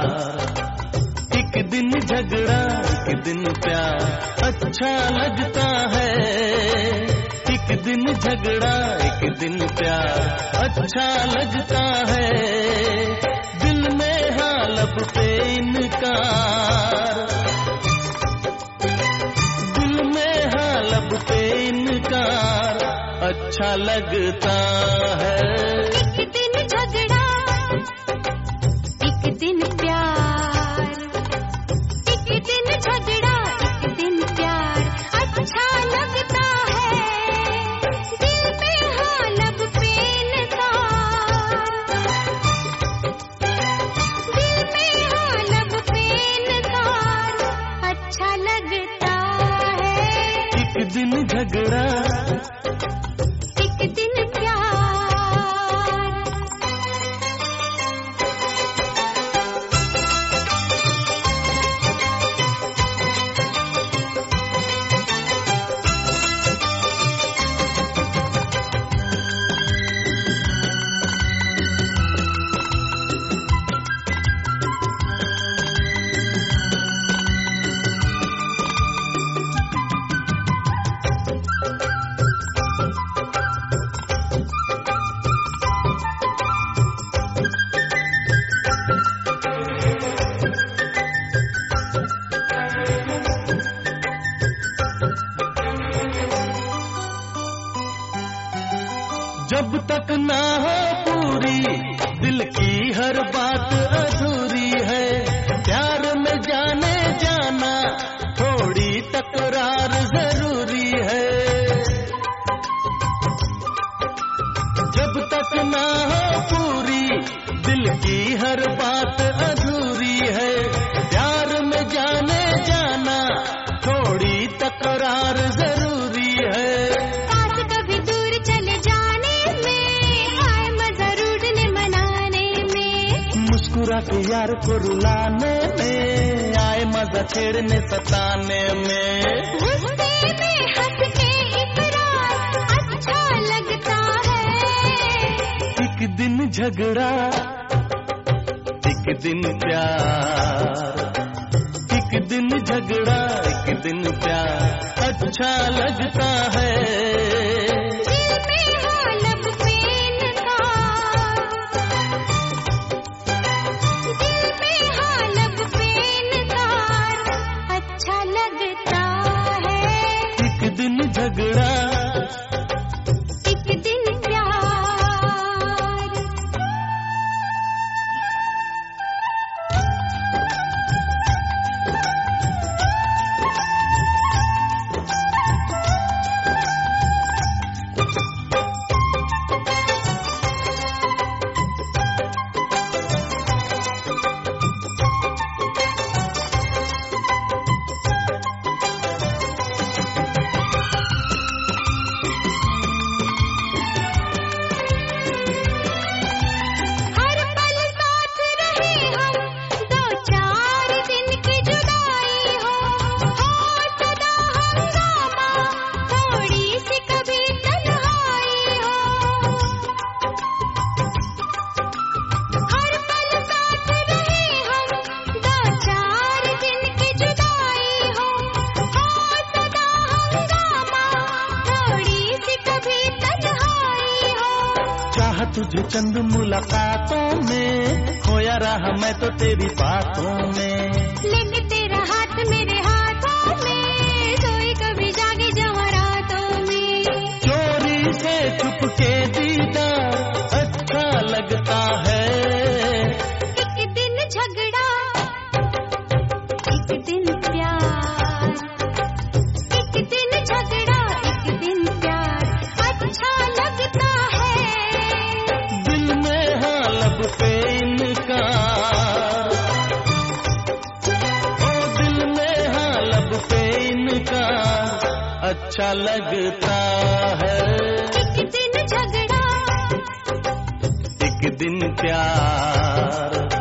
एक दिन झगड़ा एक दिन प्यार अच्छा लगता है। एक दिन झगड़ा एक दिन प्यार अच्छा लगता है। दिल में हाँ लब पे इनकार, दिल में हाँ लब पे इनकार अच्छा लगता है। एक दिन झगड़ा एक दिन प्यार, एक दिन झगड़ा एक दिन प्यार अच्छा लगता है। दिल में हाँ लब पे इनकार, दिल में हाँ लब पे इनकार अच्छा लगता है। एक दिन झगड़ा एक दिन प्यार। जब तक ना हो पूरी दिल की हर बात अधूरी है। प्यार में जाने जाना थोड़ी तकरार जरूरी है। जब तक ना हो पूरी दिल की हर बात अधूरी है। प्यार में जाने जाना थोड़ी तकरार जरूरी है। मुस्कुरा के यार को रुलाने में आए मजा छेड़ने सताने में। गुस्से में हंस के इकरार अच्छा लगता है। एक दिन झगड़ा एक दिन प्यार, एक दिन झगड़ा एक दिन प्यार अच्छा लगता है। दिल में हाँ लब पे इनकार, दिल में हाँ लब पे इनकार अच्छा लगता है। एक दिन झगड़ा एक दिन प्यार। तुझे चंद मुलाकातों में खोया रहा मैं तो तेरी बातों में। लेके तेरा हाथ मेरे हाथों में सोई कभी जागे जवारातों में। चोरी से छुप के दीदार अच्छा लगता है। एक दिन झगड़ा एक दिन प्यार, एक दिन झगड़ा एक दिन प्यार अच्छा लगता है। लब पे इनकार, ओ दिल में हाँ लब पे इनकार अच्छा लगता है। एक दिन झगड़ा एक दिन प्यार।